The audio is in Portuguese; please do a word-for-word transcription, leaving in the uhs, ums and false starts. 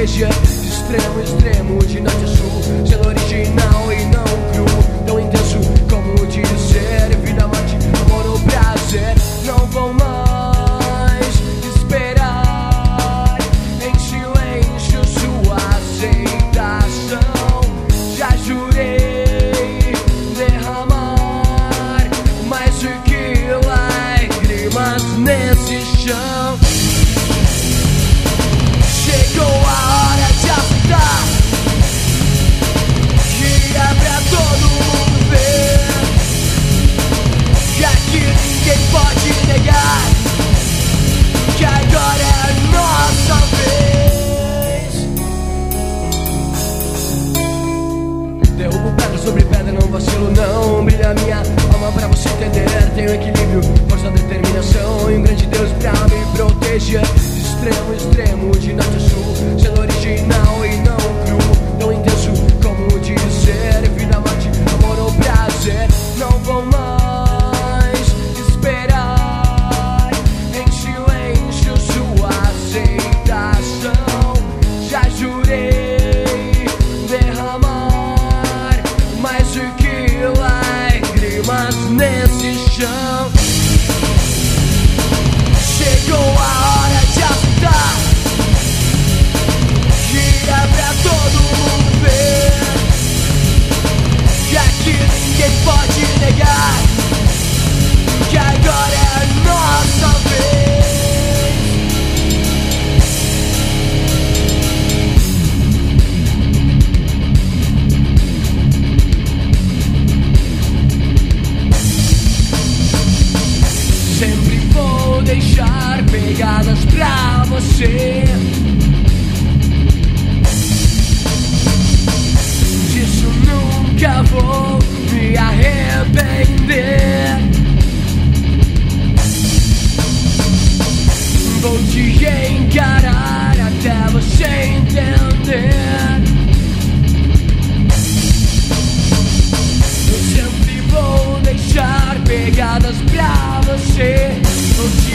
proteja de extremo a extremo, de norte a sul, sendo original e não cru, tão intenso como o dizer vida, morte, amor ou prazer. Não vou mais esperar em silêncio sua aceitação. Já jurei derramar mais do que lágrimas nesse chão. Chegou a hora de aceitar que é pra todo mundo ver que aqui ninguém pode negar que agora é a nossa vez. Derrubo pedra sobre pedra, não vacilo não. Brilha minha alma pra você entender. Tenho equilíbrio, força, determinação e um grande Deus pra me proteger de extremo a extremo, de norte a sul, sendo original e não cru, tão intenso como o dizer vida, morte, amor ou prazer. Não vou mais esperar em silêncio sua aceitação. Já jurei derramar mais do que lágrimas nesse chão. Chegou a hora de aceitar que é pra todo mundo ver que aqui ninguém pode negar que agora é a nossa vez. Sempre vou deixar pegadas pra você. Disso nunca vou me arrepender. Vou te encarar até você entender. Eu sempre vou deixar pegadas pra você. Vou te